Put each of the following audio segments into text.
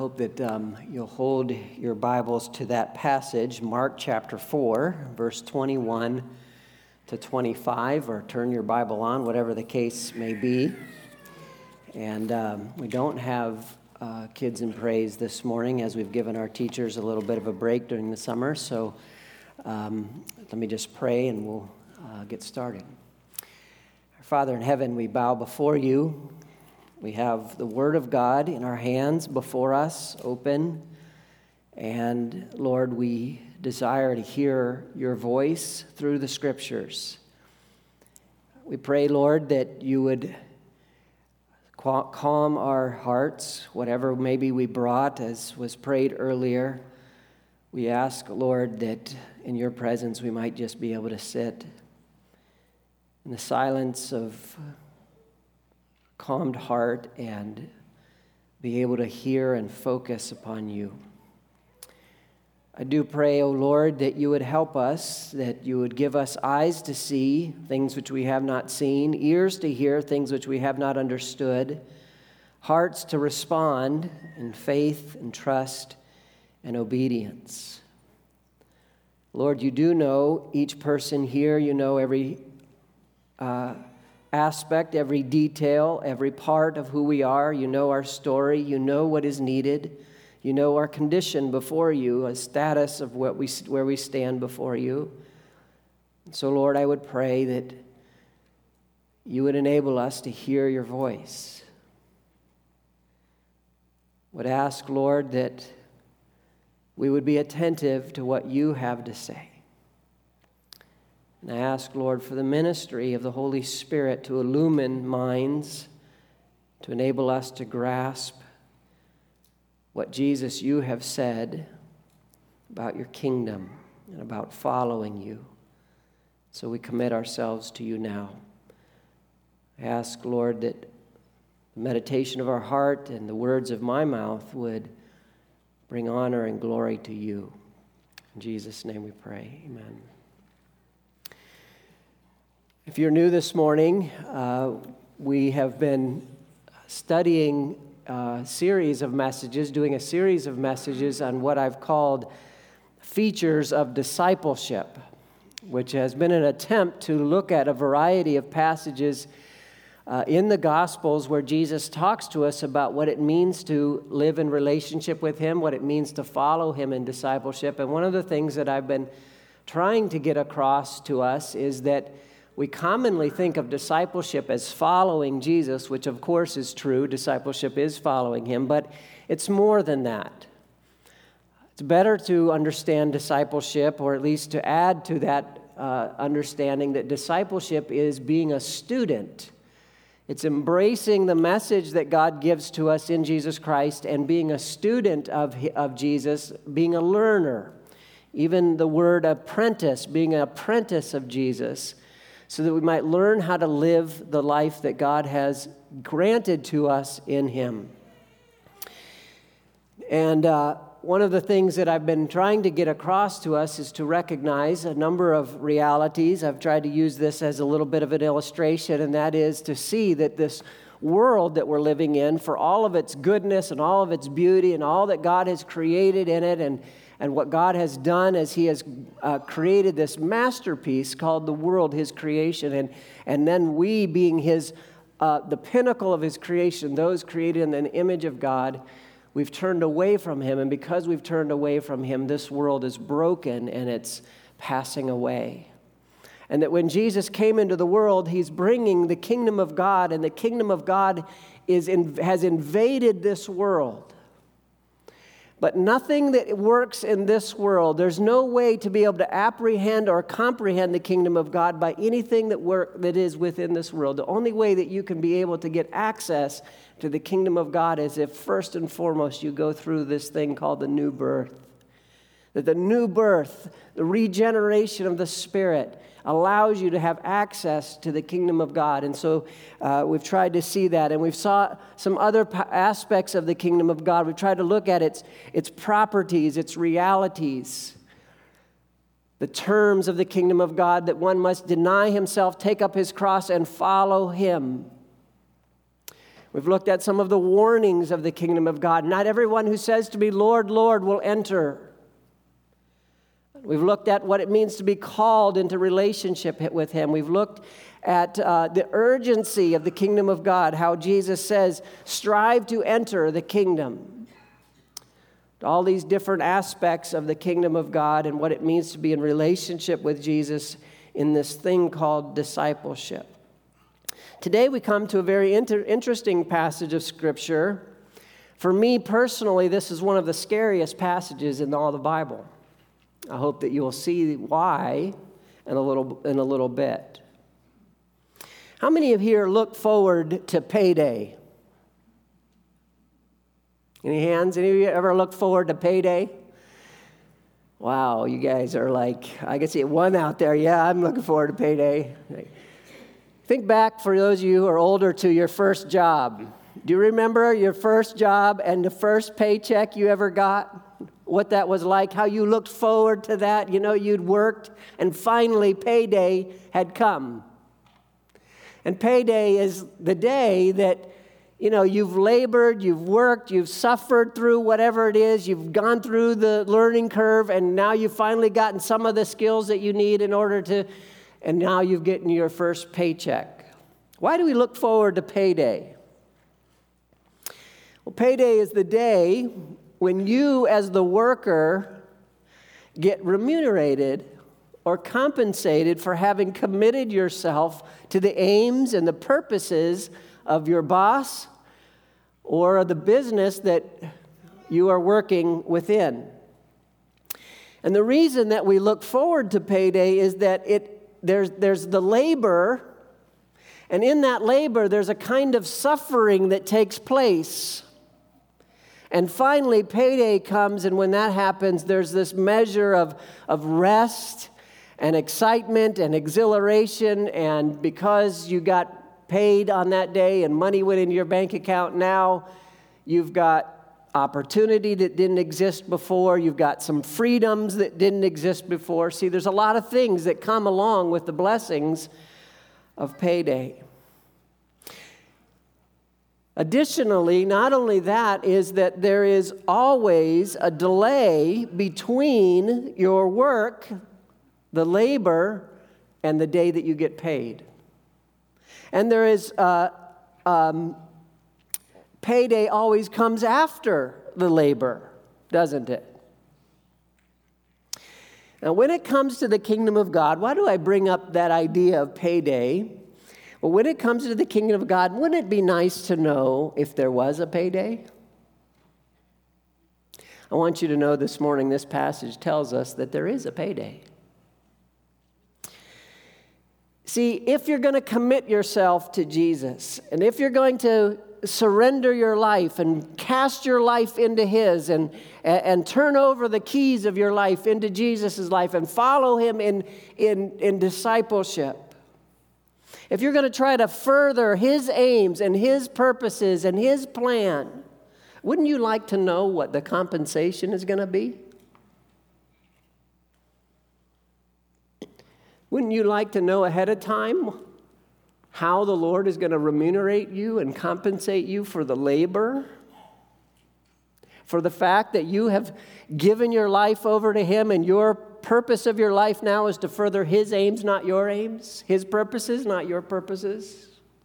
hope that you'll hold your Bibles to that passage, Mark chapter 4, verse 21 to 25, or turn your Bible on, whatever the case may be. And we don't have Kids in Praise this morning, as we've given our teachers a little bit of a break during the summer. So let me just pray and we'll get started. Our Father in heaven, we bow before you. We have the Word of God in our hands before us, open. And Lord, we desire to hear your voice through the Scriptures. We pray, Lord, that you would calm our hearts, whatever maybe we brought, as was prayed earlier. We ask, Lord, that in your presence we might just be able to sit in the silence of calmed heart and be able to hear and focus upon you. I do pray, O Lord, that you would help us, that you would give us eyes to see things which we have not seen, ears to hear things which we have not understood, hearts to respond in faith and trust and obedience. Lord, you do know each person here. You know every aspect, every detail, every part of who we are. You know our story. You know what is needed. You know our condition before you, a status of where we stand before you. So, Lord, I would pray that you would enable us to hear your voice. Would ask, Lord, that we would be attentive to what you have to say. And I ask, Lord, for the ministry of the Holy Spirit to illumine minds, to enable us to grasp what, Jesus, you have said about your kingdom and about following you. So we commit ourselves to you now. I ask, Lord, that the meditation of our heart and the words of my mouth would bring honor and glory to you. In Jesus' name we pray. Amen. If you're new this morning, we have been studying a series of messages, doing a series of messages on what I've called features of discipleship, which has been an attempt to look at a variety of passages in the Gospels where Jesus talks to us about what it means to live in relationship with him, what it means to follow him in discipleship. And one of the things that I've been trying to get across to us is that we commonly think of discipleship as following Jesus, which of course is true. Discipleship is following him, but it's more than that. It's better to understand discipleship, or at least to add to that understanding that discipleship is being a student. It's embracing the message that God gives to us in Jesus Christ and being a student of Jesus, being a learner. Even the word apprentice, being an apprentice of Jesus, so that we might learn how to live the life that God has granted to us in him. And one of the things that I've been trying to get across to us is to recognize a number of realities. I've tried to use this as a little bit of an illustration, and that is to see that this world that we're living in, for all of its goodness and all of its beauty and all that God has created in it, and what God has done as he has created this masterpiece called the world, his creation, and then we being his, the pinnacle of his creation, those created in the image of God, we've turned away from him. And because we've turned away from him, this world is broken and it's passing away. And that when Jesus came into the world, he's bringing the kingdom of God, and the kingdom of God has invaded this world. But nothing that works in this world, there's no way to be able to apprehend or comprehend the kingdom of God by anything that is within this world. The only way that you can be able to get access to the kingdom of God is if first and foremost you go through this thing called the new birth. That the new birth, the regeneration of the Spirit, allows you to have access to the kingdom of God. And so we've tried to see that. And we've saw some other aspects of the kingdom of God. We've tried to look at its properties, its realities, the terms of the kingdom of God, that one must deny himself, take up his cross, and follow him. We've looked at some of the warnings of the kingdom of God. Not everyone who says to me, Lord, Lord, will enter. We've looked at what it means to be called into relationship with Him. We've looked at the urgency of the kingdom of God, how Jesus says, strive to enter the kingdom. All these different aspects of the kingdom of God and what it means to be in relationship with Jesus in this thing called discipleship. Today we come to a very interesting passage of Scripture. For me personally, this is one of the scariest passages in all the Bible. I hope that you'll see why in a little bit. How many of you here look forward to payday? Any hands? Any of you ever look forward to payday? Wow, you guys are like, I can see one out there. Yeah, I'm looking forward to payday. Think back, for those of you who are older, to your first job. Do you remember your first job and the first paycheck you ever got? What that was like, how you looked forward to that. You know, you'd worked, and finally payday had come. And payday is the day that, you know, you've labored, you've worked, you've suffered through whatever it is, you've gone through the learning curve, and now you've finally gotten some of the skills that you need in order to, and now you've gotten your first paycheck. Why do we look forward to payday? Well, payday is the day when you, as the worker, get remunerated or compensated for having committed yourself to the aims and the purposes of your boss or the business that you are working within. And the reason that we look forward to payday is that there's the labor, and in that labor there's a kind of suffering that takes place. And finally, payday comes, and when that happens, there's this measure of rest and excitement and exhilaration, and because you got paid on that day and money went into your bank account, now you've got opportunity that didn't exist before. You've got some freedoms that didn't exist before. See, there's a lot of things that come along with the blessings of payday. Additionally, not only that, is that there is always a delay between your work, the labor, and the day that you get paid. And there is payday always comes after the labor, doesn't it? Now, when it comes to the kingdom of God, why do I bring up that idea of payday? Well, when it comes to the kingdom of God, wouldn't it be nice to know if there was a payday? I want you to know this morning, this passage tells us that there is a payday. See, if you're going to commit yourself to Jesus, and if you're going to surrender your life and cast your life into His and turn over the keys of your life into Jesus' life and follow Him in discipleship, if you're going to try to further His aims and His purposes and His plan, wouldn't you like to know what the compensation is going to be? Wouldn't you like to know ahead of time how the Lord is going to remunerate you and compensate you for the labor? For the fact that you have given your life over to Him, and your purpose of your life now is to further His aims, not your aims. His purposes, not your purposes.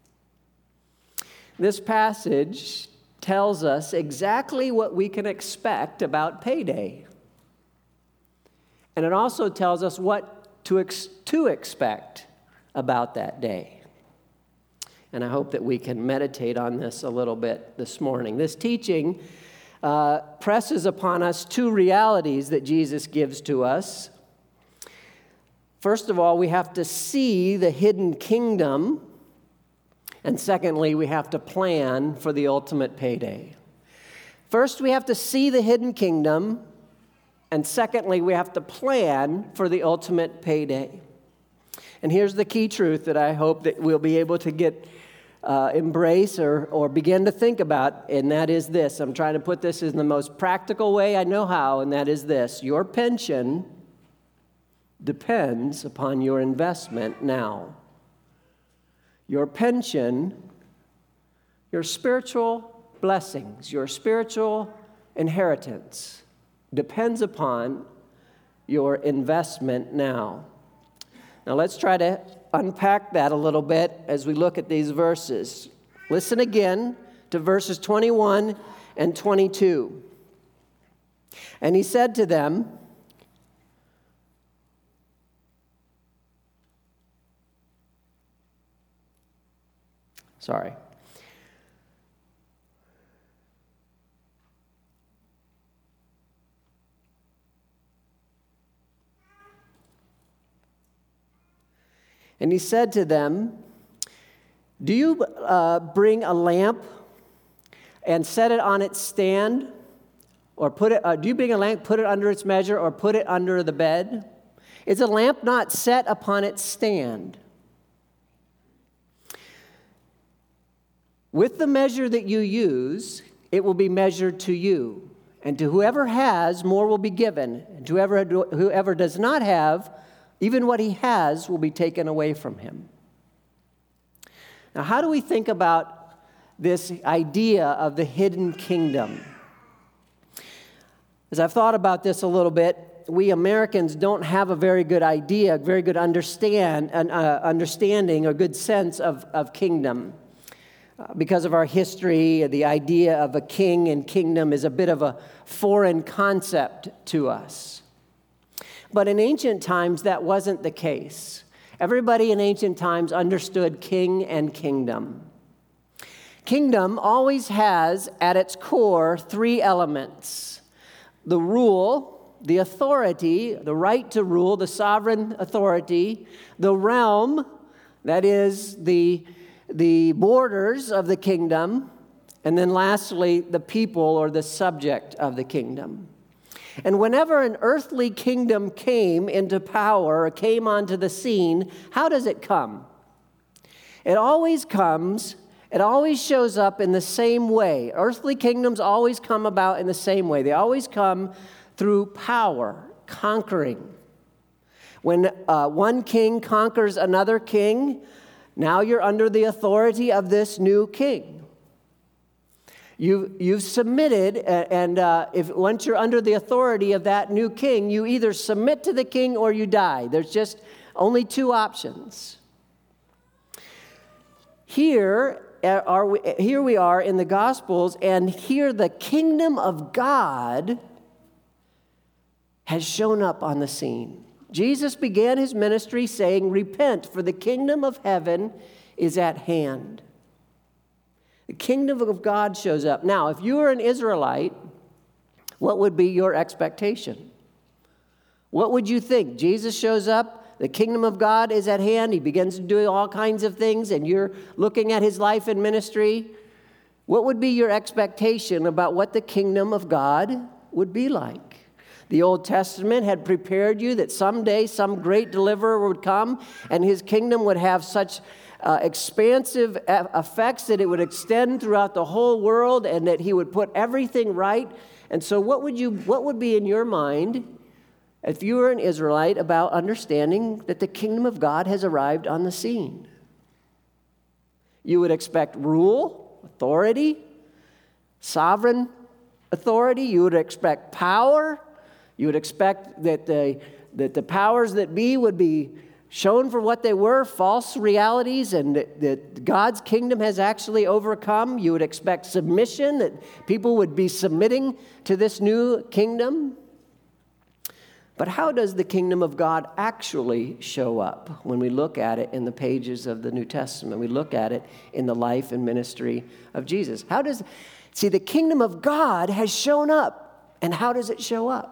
This passage tells us exactly what we can expect about payday. And it also tells us what to expect about that day. And I hope that we can meditate on this a little bit this morning. This teaching presses upon us two realities that Jesus gives to us. First of all, we have to see the hidden kingdom. And secondly, we have to plan for the ultimate payday. First, we have to see the hidden kingdom. And secondly, we have to plan for the ultimate payday. And here's the key truth that I hope that we'll be able to embrace or begin to think about, and that is this. I'm trying to put this in the most practical way I know how, and that is this. Your pension depends upon your investment now. Your pension Your spiritual blessings, your spiritual inheritance depends upon your investment now. Now let's try to unpack that a little bit as we look at these verses. Listen again to verses 21 and 22. And he said to them, And he said to them, do you bring a lamp and set it on its stand? Or do you bring a lamp, put it under its measure, or put it under the bed? Is a lamp not set upon its stand? With the measure that you use, it will be measured to you. And to whoever has, more will be given. And to whoever does not have, even what he has will be taken away from him. Now, how do we think about this idea of the hidden kingdom? As I've thought about this a little bit, we Americans don't have a very good idea, very good understanding or good sense of kingdom. Because of our history, the idea of a king and kingdom is a bit of a foreign concept to us. But in ancient times, that wasn't the case. Everybody in ancient times understood king and kingdom. Kingdom always has at its core three elements: the rule, the authority, the right to rule, the sovereign authority, the realm, that is the borders of the kingdom, and then lastly, the people or the subject of the kingdom. And whenever an earthly kingdom came into power or came onto the scene, how does it come? It always shows up in the same way. Earthly kingdoms always come about in the same way. They always come through power, conquering. When one king conquers another king, now you're under the authority of this new king. You've submitted, and once you're under the authority of that new king, you either submit to the king or you die. There's just only two options. Here we are in the Gospels, and here the kingdom of God has shown up on the scene. Jesus began his ministry saying, "Repent, for the kingdom of heaven is at hand." The kingdom of God shows up. Now, if you were an Israelite, what would be your expectation? What would you think? Jesus shows up, the kingdom of God is at hand, he begins to do all kinds of things, and you're looking at his life and ministry. What would be your expectation about what the kingdom of God would be like? The Old Testament had prepared you that someday some great deliverer would come, and his kingdom would have such expansive effects that it would extend throughout the whole world, and that he would put everything right. And so what would be in your mind if you were an Israelite about understanding that the kingdom of God has arrived on the scene? You would expect rule, authority, sovereign authority. You would expect power. You would expect that the powers that be would be shown for what they were, false realities, and that God's kingdom has actually overcome. You would expect submission, that people would be submitting to this new kingdom. But how does the kingdom of God actually show up when we look at it in the pages of the New Testament? We look at it in the life and ministry of Jesus. The kingdom of God has shown up. And how does it show up?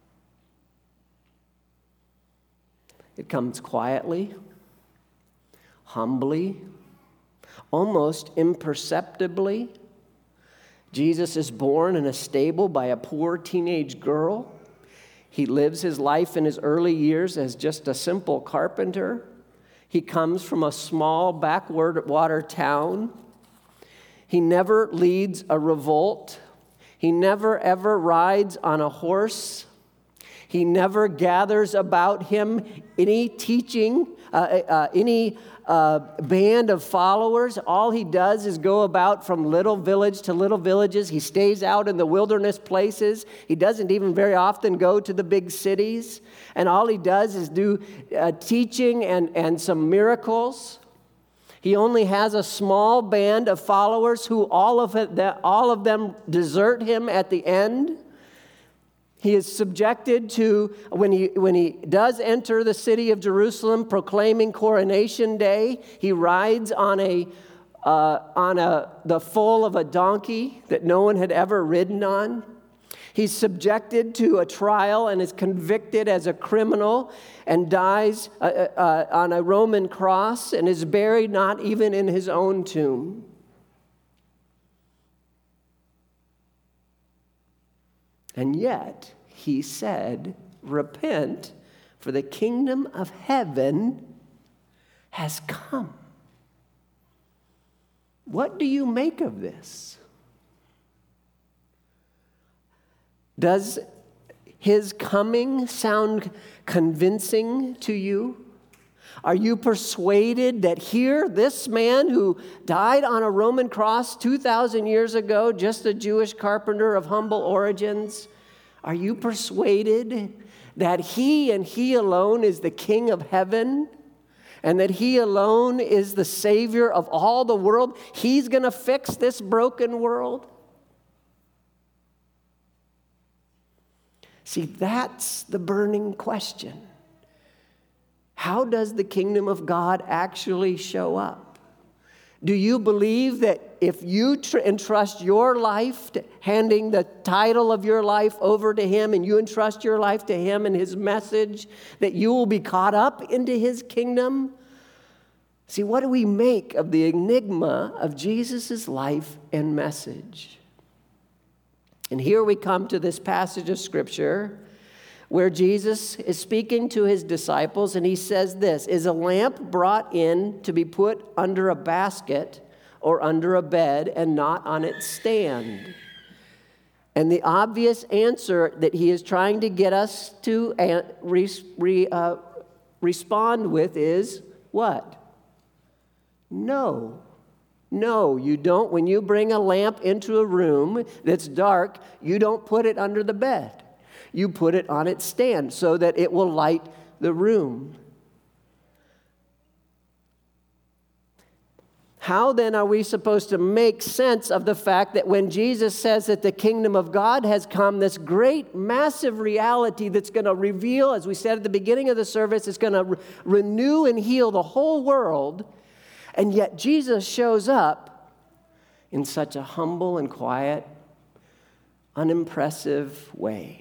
It comes quietly, humbly, almost imperceptibly. Jesus is born in a stable by a poor teenage girl. He lives his life in his early years as just a simple carpenter. He comes from a small backwater town. He never leads a revolt. He never ever rides on a horse. He never gathers about him any teaching, any band of followers. All he does is go about from little village to little villages. He stays out in the wilderness places. He doesn't even very often go to the big cities. And all he does is do teaching and some miracles. He only has a small band of followers who all of them desert him at the end. He is subjected to, when he does enter the city of Jerusalem proclaiming Coronation Day, he rides on the foal of a donkey that no one had ever ridden on. He's subjected to a trial and is convicted as a criminal and dies on a Roman cross and is buried not even in his own tomb. And yet, he said, repent, for the kingdom of heaven has come. What do you make of this? Does his coming sound convincing to you? Are you persuaded that here, this man who died on a Roman cross 2,000 years ago, just a Jewish carpenter of humble origins, are you persuaded that he and he alone is the King of heaven and that he alone is the Savior of all the world? He's going to fix this broken world? See, that's the burning question. How does the kingdom of God actually show up? Do you believe that if you entrust your life, handing the title of your life over to him, and you entrust your life to him and his message, that you will be caught up into his kingdom? See, what do we make of the enigma of Jesus' life and message? And here we come to this passage of Scripture where Jesus is speaking to his disciples, and he says this, is a lamp brought in to be put under a basket or under a bed and not on its stand? And the obvious answer that he is trying to get us to respond with is what? No. No, you don't. When you bring a lamp into a room that's dark, you don't put it under the bed. You put it on its stand so that it will light the room. How then are we supposed to make sense of the fact that when Jesus says that the kingdom of God has come, this great, massive reality that's going to reveal, as we said at the beginning of the service, it's going to renew and heal the whole world, and yet Jesus shows up in such a humble and quiet, unimpressive way?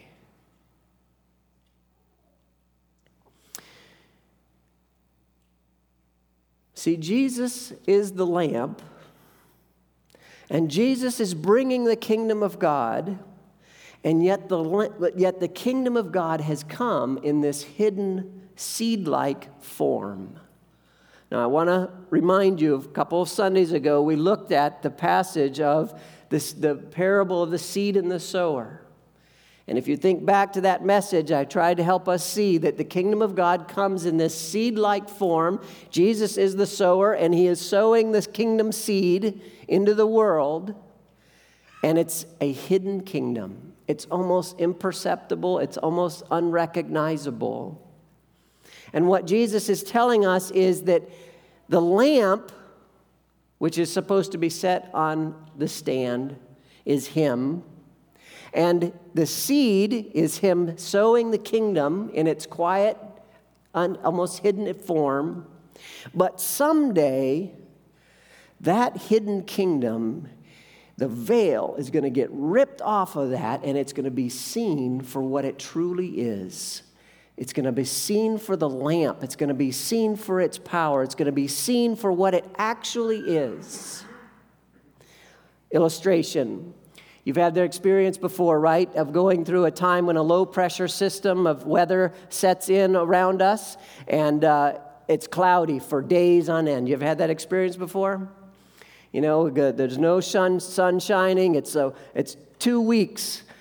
See, Jesus is the lamp, and Jesus is bringing the kingdom of God, and yet the kingdom of God has come in this hidden seed-like form. Now, I want to remind you, a couple of Sundays ago, we looked at the passage of the parable of the seed and the sower. And if you think back to that message, I tried to help us see that the kingdom of God comes in this seed-like form. Jesus is the sower, and he is sowing this kingdom seed into the world. And it's a hidden kingdom. It's almost imperceptible. It's almost unrecognizable. And what Jesus is telling us is that the lamp, which is supposed to be set on the stand, is him. And the seed is him sowing the kingdom in its quiet, almost hidden form. But someday, that hidden kingdom, the veil is going to get ripped off of that, and it's going to be seen for what it truly is. It's going to be seen for the lamp. It's going to be seen for its power. It's going to be seen for what it actually is. Illustration. You've had their experience before, right, of going through a time when a low-pressure system of weather sets in around us, and it's cloudy for days on end. You've had that experience before? You know, there's no sun shining. It's 2 weeks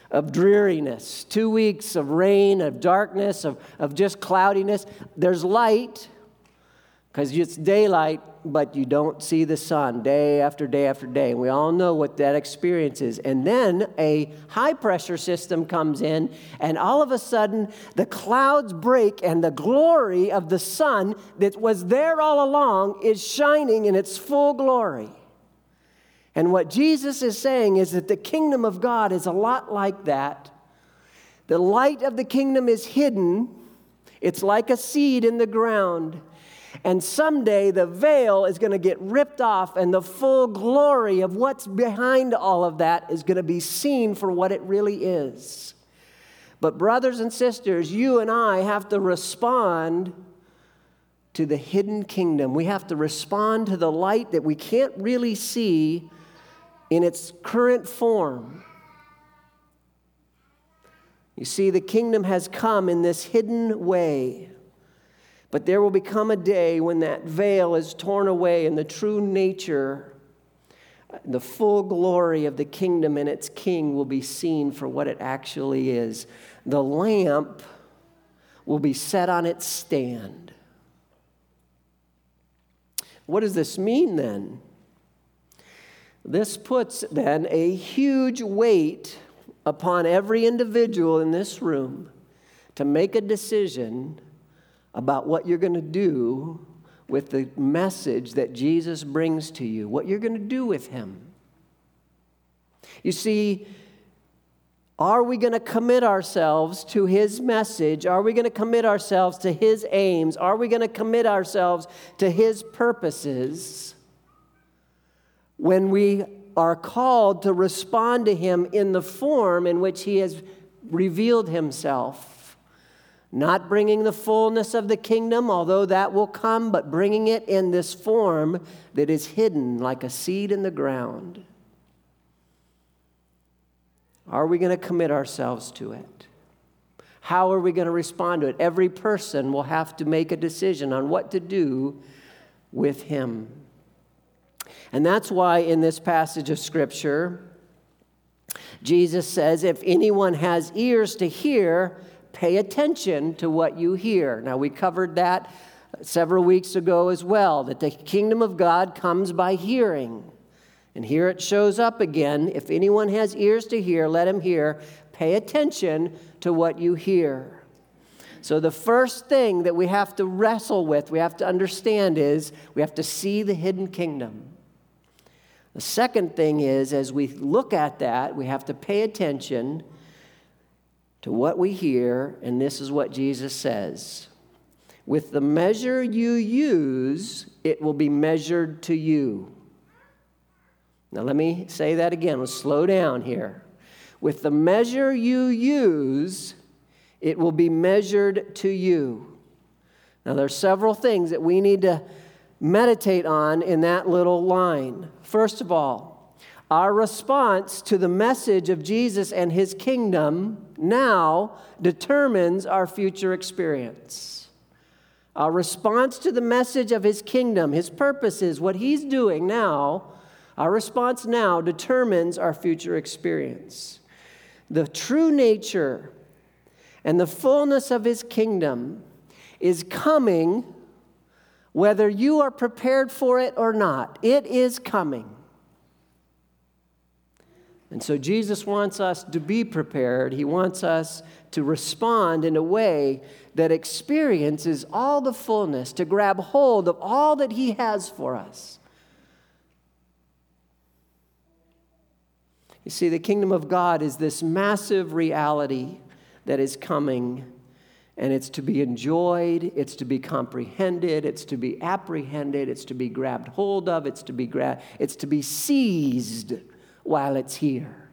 of dreariness, 2 weeks of rain, of darkness, of just cloudiness. There's light because it's daylight, but you don't see the sun day after day after day. And we all know what that experience is. And then a high-pressure system comes in, and all of a sudden, the clouds break, and the glory of the sun that was there all along is shining in its full glory. And what Jesus is saying is that the kingdom of God is a lot like that. The light of the kingdom is hidden. It's like a seed in the ground. And someday the veil is going to get ripped off, and the full glory of what's behind all of that is going to be seen for what it really is. But brothers and sisters, you and I have to respond to the hidden kingdom. We have to respond to the light that we can't really see in its current form. You see, the kingdom has come in this hidden way. But there will become a day when that veil is torn away and the true nature, the full glory of the kingdom and its king will be seen for what it actually is. The lamp will be set on its stand. What does this mean then? This puts then a huge weight upon every individual in this room to make a decision about what you're going to do with the message that Jesus brings to you, what you're going to do with him. You see, are we going to commit ourselves to his message? Are we going to commit ourselves to his aims? Are we going to commit ourselves to his purposes when we are called to respond to him in the form in which he has revealed himself? Not bringing the fullness of the kingdom, although that will come, but bringing it in this form that is hidden like a seed in the ground. Are we going to commit ourselves to it? How are we going to respond to it? Every person will have to make a decision on what to do with him. And that's why in this passage of Scripture, Jesus says, if anyone has ears to hear, pay attention to what you hear. Now, we covered that several weeks ago as well, that the kingdom of God comes by hearing. And here it shows up again. If anyone has ears to hear, let him hear. Pay attention to what you hear. So the first thing that we have to wrestle with, we have to understand is we have to see the hidden kingdom. The second thing is, as we look at that, we have to pay attention to what we hear, and this is what Jesus says. With the measure you use, it will be measured to you. Now let me say that again. Let's slow down here. With the measure you use, it will be measured to you. Now there's several things that we need to meditate on in that little line. First of all, our response to the message of Jesus and his kingdom now determines our future experience. Our response to the message of his kingdom, his purposes, what he's doing now, our response now determines our future experience. The true nature and the fullness of his kingdom is coming whether you are prepared for it or not. It is coming. And so Jesus wants us to be prepared. He wants us to respond in a way that experiences all the fullness, to grab hold of all that he has for us. You see, the kingdom of God is this massive reality that is coming, and it's to be enjoyed, it's to be comprehended, it's to be apprehended, it's to be grabbed hold of, it's to be seized while it's here.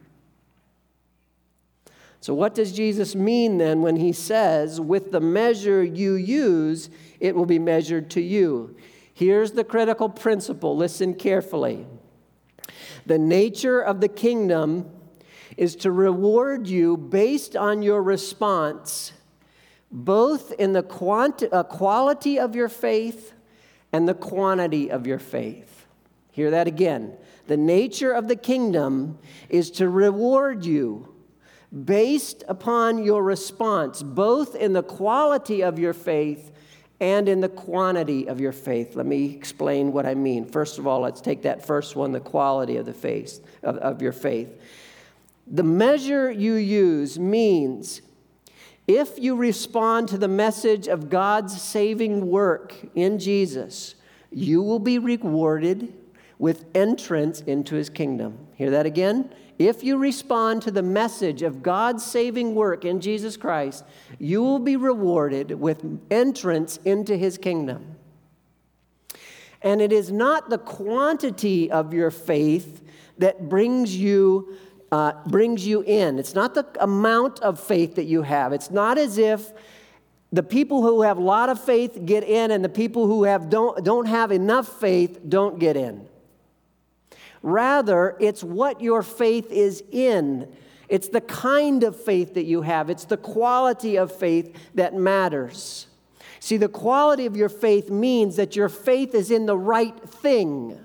So what does Jesus mean then when he says, with the measure you use, it will be measured to you? Here's the critical principle. Listen carefully. The nature of the kingdom is to reward you based on your response, both in the quality of your faith and the quantity of your faith. Hear that again. The nature of the kingdom is to reward you based upon your response, both in the quality of your faith and in the quantity of your faith. Let me explain what I mean. First of all, let's take that first one, the quality of the faith, of your faith. The measure you use means if you respond to the message of God's saving work in Jesus, you will be rewarded with entrance into his kingdom. Hear that again? If you respond to the message of God's saving work in Jesus Christ, you will be rewarded with entrance into his kingdom. And it is not the quantity of your faith that brings you in. It's not the amount of faith that you have. It's not as if the people who have a lot of faith get in and the people who don't have enough faith don't get in. Rather, it's what your faith is in. It's the kind of faith that you have. It's the quality of faith that matters. See, the quality of your faith means that your faith is in the right thing.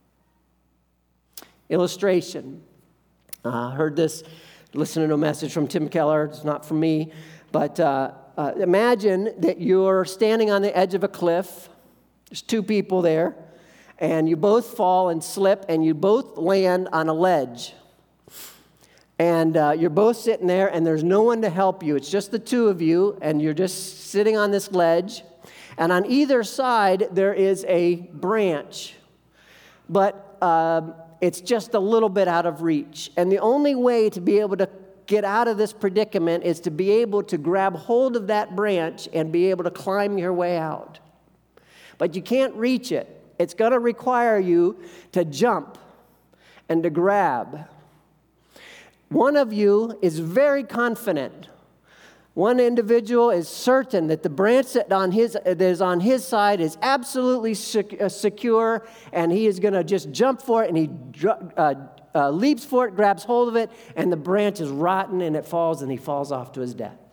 Illustration. I heard this, listening to a message from Tim Keller. It's not from me. But imagine that you're standing on the edge of a cliff. There's two people there. And you both fall and slip, and you both land on a ledge. And you're both sitting there, and there's no one to help you. It's just the two of you, and you're just sitting on this ledge. And on either side, there is a branch. But it's just a little bit out of reach. And the only way to be able to get out of this predicament is to be able to grab hold of that branch and be able to climb your way out. But you can't reach it. It's going to require you to jump and to grab. One of you is very confident. One individual is certain that the branch that is on his side is absolutely secure, and he is going to just jump for it, and he leaps for it, grabs hold of it, and the branch is rotten, and it falls, and he falls off to his death.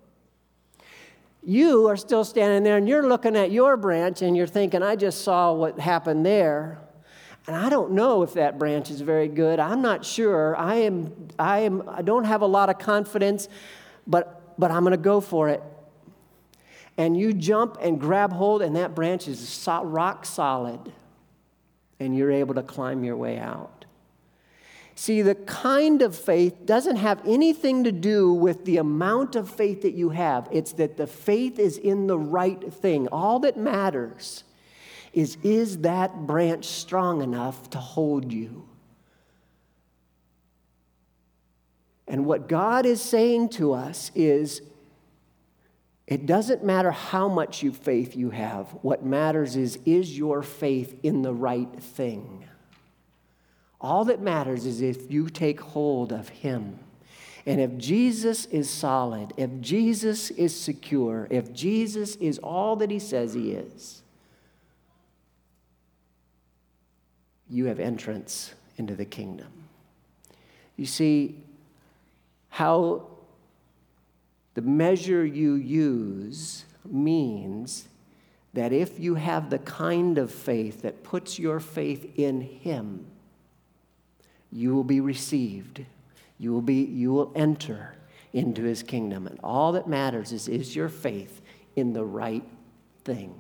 You are still standing there, and you're looking at your branch, and you're thinking, I just saw what happened there, and I don't know if that branch is very good. I'm not sure. I don't have a lot of confidence, but I'm going to go for it. And you jump and grab hold, and that branch is rock solid, and you're able to climb your way out. See, the kind of faith doesn't have anything to do with the amount of faith that you have. It's that the faith is in the right thing. All that matters is that branch strong enough to hold you? And what God is saying to us is, it doesn't matter how much faith you have. What matters is your faith in the right thing? All that matters is if you take hold of him. And if Jesus is solid, if Jesus is secure, if Jesus is all that he says he is, you have entrance into the kingdom. You see how the measure you use means that if you have the kind of faith that puts your faith in him, you will be received. You will enter into his kingdom. And all that matters is your faith in the right thing.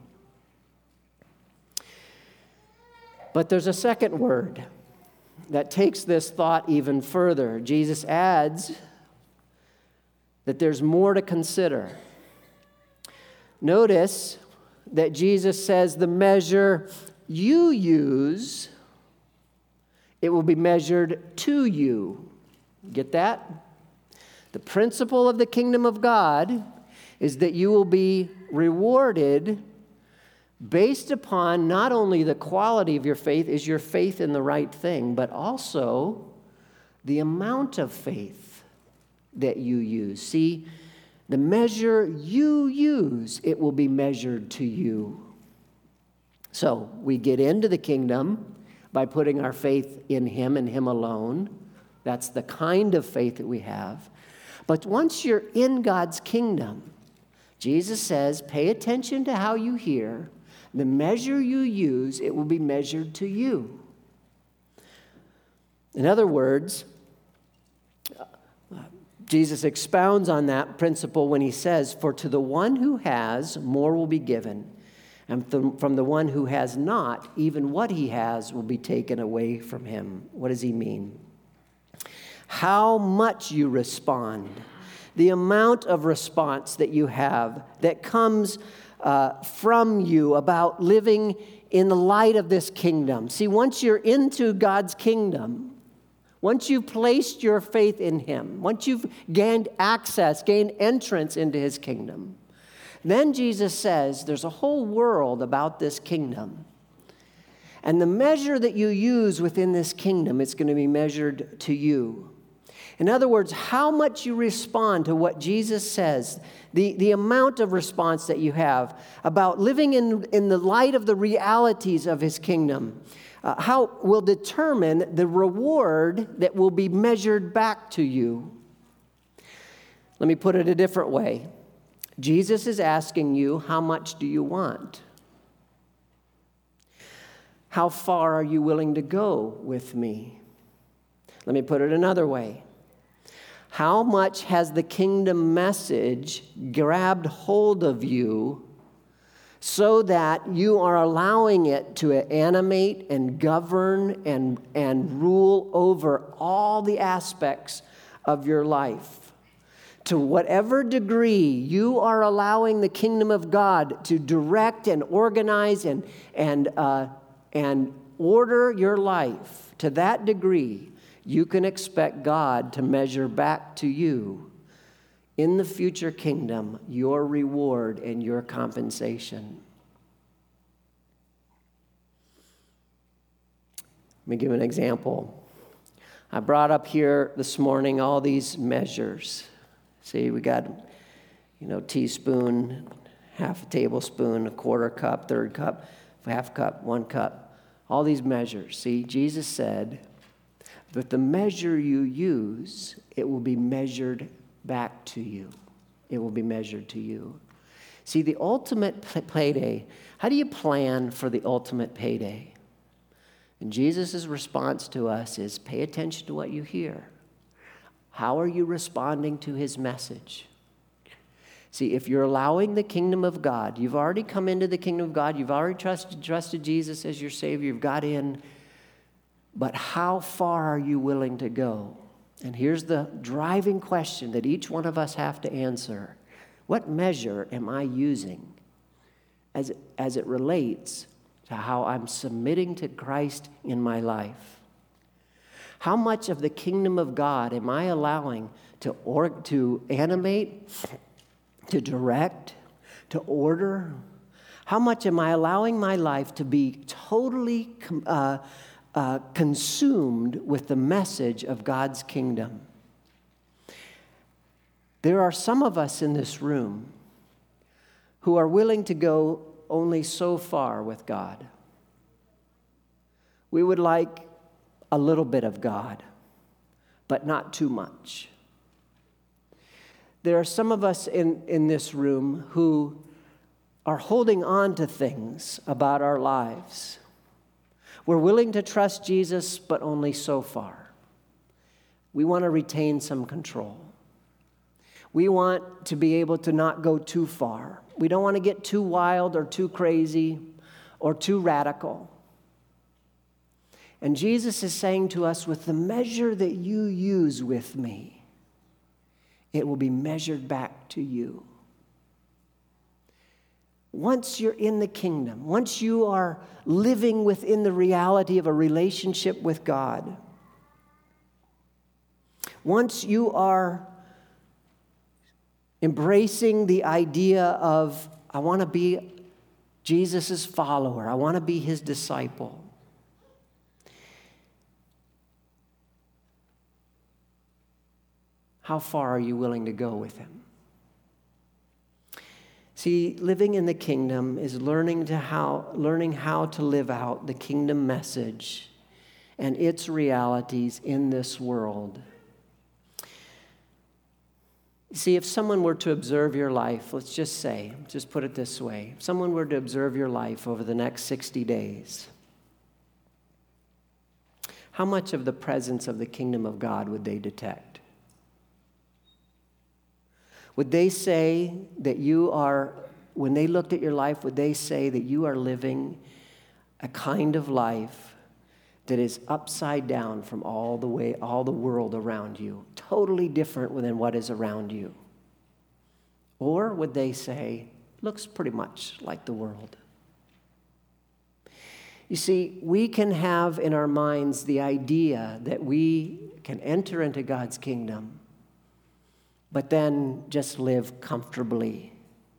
But there's a second word that takes this thought even further. Jesus adds that there's more to consider. Notice that Jesus says the measure you use, it will be measured to you. Get that? The principle of the kingdom of God is that you will be rewarded based upon not only the quality of your faith, is your faith in the right thing, but also the amount of faith that you use. See, the measure you use, it will be measured to you. So we get into the kingdom by putting our faith in him and him alone. That's the kind of faith that we have. But once you're in God's kingdom, Jesus says, pay attention to how you hear. The measure you use, it will be measured to you. In other words, Jesus expounds on that principle when he says, "For to the one who has, more will be given, and from the one who has not, even what he has will be taken away from him." What does he mean? How much you respond, the amount of response that you have that comes from you about living in the light of this kingdom. See, once you're into God's kingdom, once you've placed your faith in him, once you've gained access, gained entrance into his kingdom, then Jesus says there's a whole world about this kingdom. And the measure that you use within this kingdom, it's going to be measured to you. In other words, how much you respond to what Jesus says, the amount of response that you have about living in the light of the realities of his kingdom, how will determine the reward that will be measured back to you. Let me put it a different way. Jesus is asking you, how much do you want? How far are you willing to go with me? Let me put it another way. How much has the kingdom message grabbed hold of you so that you are allowing it to animate and govern and rule over all the aspects of your life? To whatever degree you are allowing the kingdom of God to direct and organize and order your life, to that degree, you can expect God to measure back to you in the future kingdom your reward and your compensation. Let me give an example. I brought up here this morning all these measures. See, we got, teaspoon, half a tablespoon, a quarter cup, third cup, half cup, 1 cup. All these measures. See, Jesus said, but the measure you use, it will be measured back to you. It will be measured to you. See, the ultimate payday, how do you plan for the ultimate payday? And Jesus' response to us is pay attention to what you hear. How are you responding to his message? See, if you're allowing the kingdom of God, you've already come into the kingdom of God, you've already trusted Jesus as your Savior, you've got in, but how far are you willing to go? And here's the driving question that each one of us have to answer. What measure am I using as it relates to how I'm submitting to Christ in my life? How much of the kingdom of God am I allowing to animate, to direct, to order? How much am I allowing my life to be totally consumed with the message of God's kingdom? There are some of us in this room who are willing to go only so far with God. We would like a little bit of God, but not too much. There are some of us in this room who are holding on to things about our lives. We're willing to trust Jesus, but only so far. We want to retain some control. We want to be able to not go too far. We don't want to get too wild or too crazy or too radical. And Jesus is saying to us, with the measure that you use with me, it will be measured back to you. Once you're in the kingdom, once you are living within the reality of a relationship with God, once you are embracing the idea of, I want to be Jesus' follower, I want to be his disciple, how far are you willing to go with him? See, living in the kingdom is learning how to live out the kingdom message and its realities in this world. See, if someone were to observe your life, let's just put it this way, if someone were to observe your life over the next 60 days, how much of the presence of the kingdom of God would they detect? Would they say that you are, when they looked at your life, would they say that you are living a kind of life that is upside down from all the world around you, totally different than what is around you? Or would they say, looks pretty much like the world? You see, we can have in our minds the idea that we can enter into God's kingdom, but then just live comfortably.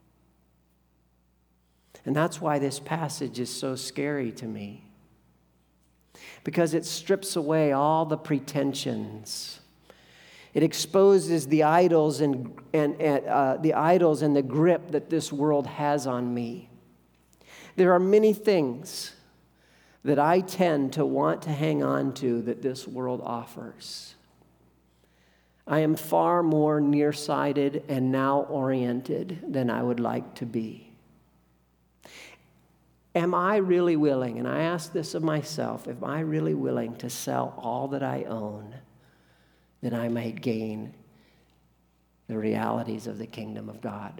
And that's why this passage is so scary to me, because it strips away all the pretensions. It exposes the idols and the grip that this world has on me. There are many things that I tend to want to hang on to that this world offers. I am far more nearsighted and now-oriented than I would like to be. Am I really willing, and I ask this of myself, am I really willing to sell all that I own that I might gain the realities of the kingdom of God?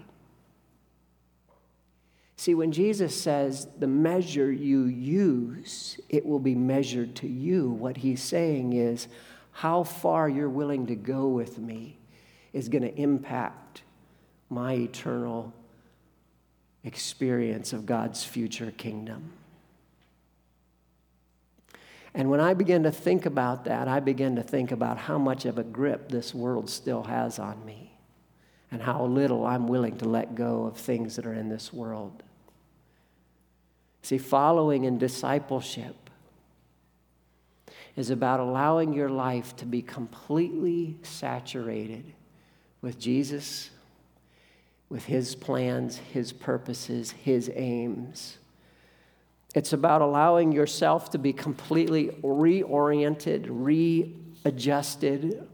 See, when Jesus says, the measure you use, it will be measured to you, what he's saying is, how far you're willing to go with me is going to impact my eternal experience of God's future kingdom. And when I begin to think about that, I begin to think about how much of a grip this world still has on me and how little I'm willing to let go of things that are in this world. See, following in discipleship is about allowing your life to be completely saturated with Jesus, with his plans, his purposes, his aims. It's about allowing yourself to be completely reoriented, readjusted.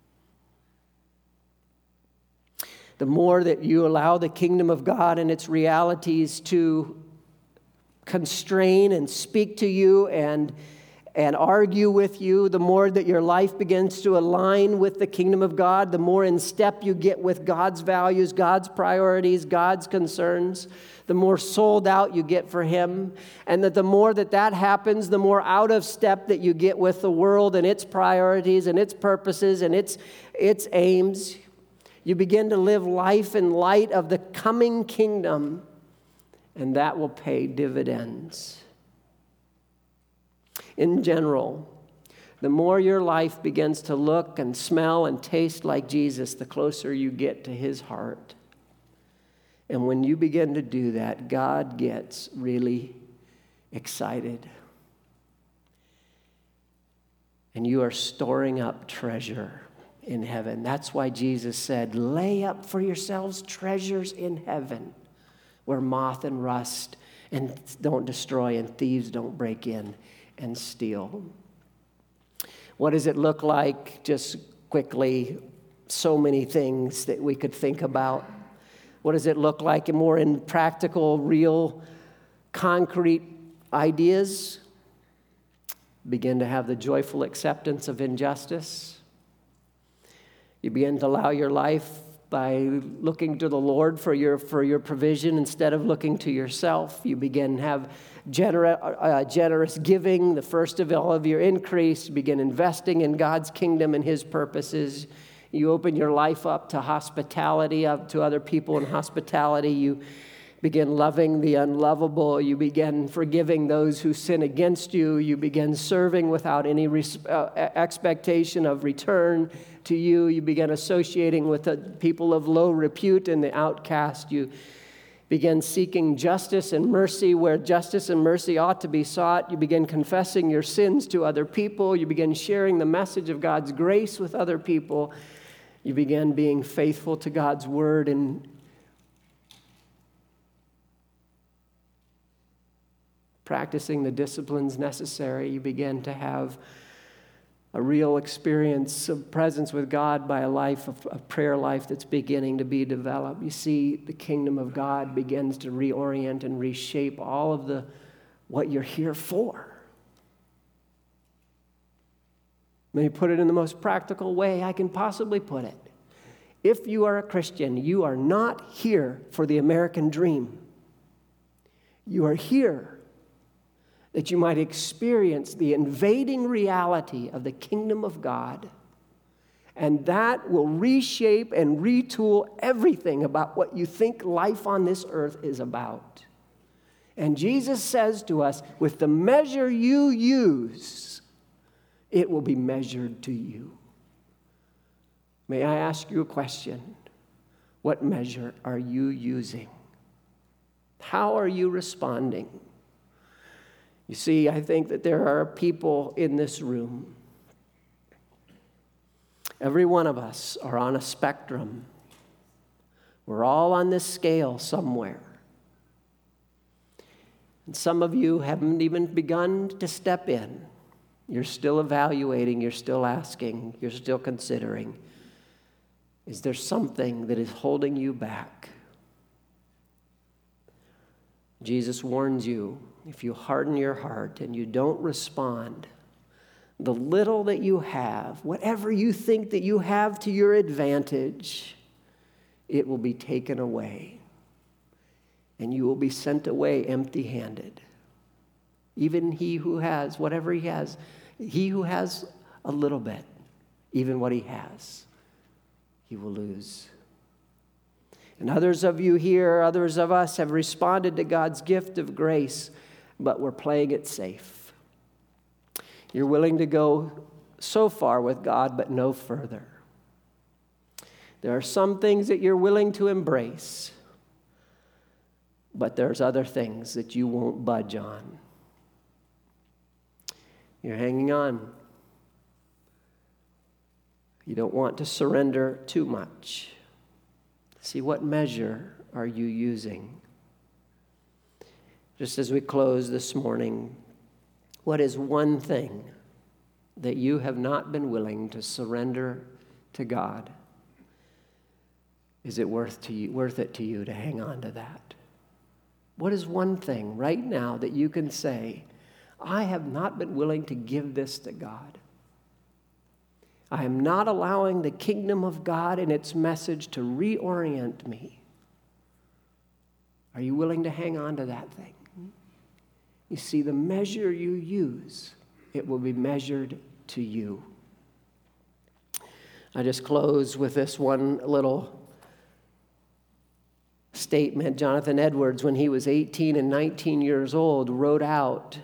The more that you allow the kingdom of God and its realities to constrain and speak to you and argue with you, the more that your life begins to align with the kingdom of God, the more in step you get with God's values, God's priorities, God's concerns, the more sold out you get for him. And that the more that happens, the more out of step that you get with the world and its priorities and its purposes and its aims. You begin to live life in light of the coming kingdom, and that will pay dividends. In general, the more your life begins to look and smell and taste like Jesus, the closer you get to his heart. And when you begin to do that, God gets really excited. And you are storing up treasure in heaven. That's why Jesus said, lay up for yourselves treasures in heaven, where moth and rust and don't destroy and thieves don't break in and steal. What does it look like? Just quickly, so many things that we could think about. What does it look like? And more in practical, real, concrete ideas. Begin to have the joyful acceptance of injustice. You begin to allow your life by looking to the Lord for your provision instead of looking to yourself. You begin to have generous giving, the first of all of your increase. You begin investing in God's kingdom and his purposes. You open your life up to hospitality, up to other people in hospitality. You begin loving the unlovable. You begin forgiving those who sin against you. You begin serving without any expectation of return to you. You begin associating with the people of low repute and the outcast. You begin seeking justice and mercy where justice and mercy ought to be sought. You begin confessing your sins to other people. You begin sharing the message of God's grace with other people. You begin being faithful to God's word and practicing the disciplines necessary. You begin to have a real experience of presence with God by a life of a prayer life that's beginning to be developed. You see, the kingdom of God begins to reorient and reshape all of what you're here for. Let me put it in the most practical way I can possibly put it. If you are a Christian, you are not here for the American dream. You are here that you might experience the invading reality of the kingdom of God. And that will reshape and retool everything about what you think life on this earth is about. And Jesus says to us, with the measure you use, it will be measured to you. May I ask you a question? What measure are you using? How are you responding? You see, I think that there are people in this room. Every one of us are on a spectrum. We're all on this scale somewhere. And some of you haven't even begun to step in. You're still evaluating, you're still asking, you're still considering. Is there something that is holding you back? Jesus warns you, if you harden your heart and you don't respond, the little that you have, whatever you think that you have to your advantage, it will be taken away. And you will be sent away empty-handed. Even he who has, whatever he has, he who has a little bit, even what he has, he will lose. And others of you here, others of us have responded to God's gift of grace, but we're playing it safe. You're willing to go so far with God, but no further. There are some things that you're willing to embrace, but there's other things that you won't budge on. You're hanging on. You don't want to surrender too much. See, what measure are you using? Just as we close this morning, what is one thing that you have not been willing to surrender to God? Is it worth it to you to hang on to that? What is one thing right now that you can say, I have not been willing to give this to God? I am not allowing the kingdom of God and its message to reorient me. Are you willing to hang on to that thing? You see, the measure you use, it will be measured to you. I just close with this one little statement. Jonathan Edwards, when he was 18 and 19 years old, wrote out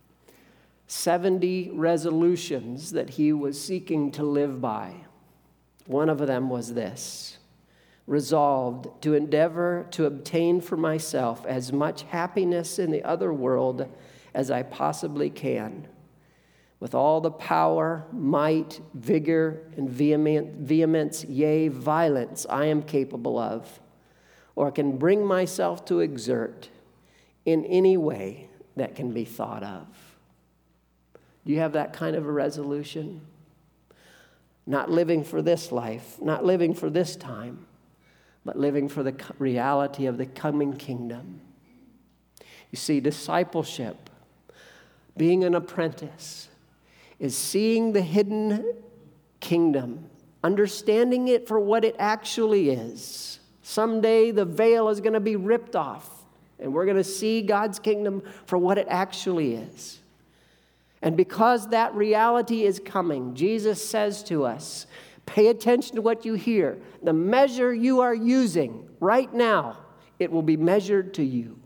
70 resolutions that he was seeking to live by. One of them was this: resolved to endeavor to obtain for myself as much happiness in the other world as I possibly can, with all the power, might, vigor, and vehemence, yea, violence I am capable of, or can bring myself to exert in any way that can be thought of. Do you have that kind of a resolution? Not living for this life, not living for this time, but living for the reality of the coming kingdom. You see, discipleship, being an apprentice, is seeing the hidden kingdom, understanding it for what it actually is. Someday the veil is going to be ripped off, and we're going to see God's kingdom for what it actually is. And because that reality is coming, Jesus says to us, pay attention to what you hear. The measure you are using right now, it will be measured to you.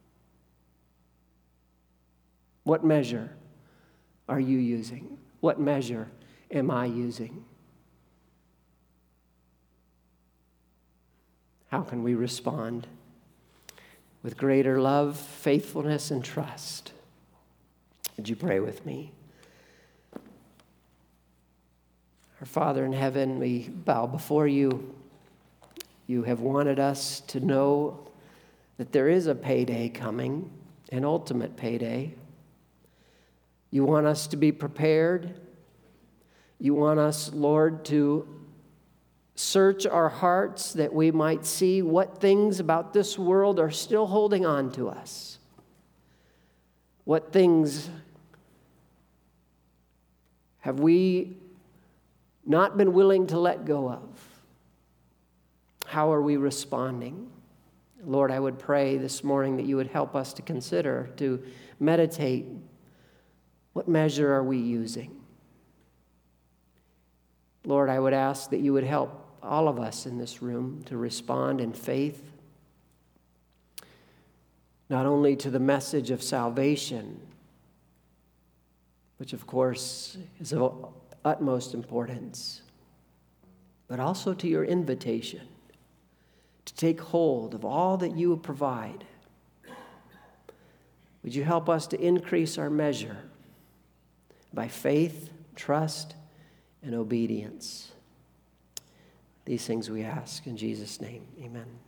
What measure are you using? What measure am I using? How can we respond with greater love, faithfulness, and trust? Would you pray with me? Our Father in heaven, we bow before you. You have wanted us to know that there is a payday coming, an ultimate payday. You want us to be prepared. You want us, Lord, to search our hearts that we might see what things about this world are still holding on to us. What things have we not been willing to let go of? How are we responding? Lord, I would pray this morning that you would help us to consider, to meditate, what measure are we using? Lord, I would ask that you would help all of us in this room to respond in faith, not only to the message of salvation, which of course is of utmost importance, but also to your invitation to take hold of all that you provide. Would you help us to increase our measure by faith, trust, and obedience? These things we ask in Jesus' name. Amen.